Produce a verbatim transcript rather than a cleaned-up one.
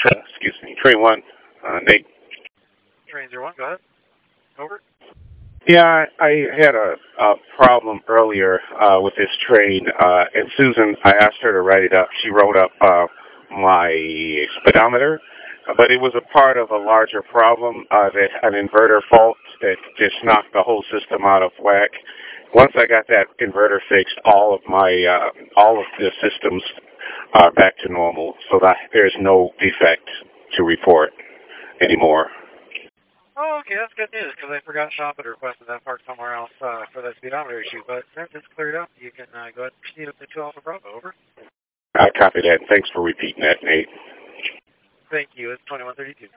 excuse me, train one, uh, Nate. Train zero one, go ahead. Over. Yeah, I, I had a, a problem earlier uh, with this train, uh, and Susan, I asked her to write it up. She wrote up uh, my speedometer, but it was a part of a larger problem, uh, that an inverter fault that just knocked the whole system out of whack. Once I got that inverter fixed, all of my uh, all of the systems are back to normal, so that there's no defect to report anymore. Oh, okay, that's good news, because I forgot shop had requested that part somewhere else uh, for that speedometer issue, but since it's cleared up, you can uh, go ahead and proceed up to two Alpha Bravo, over. I copy that. Thanks for repeating that, Nate. Thank you, it's twenty-one thirty-two.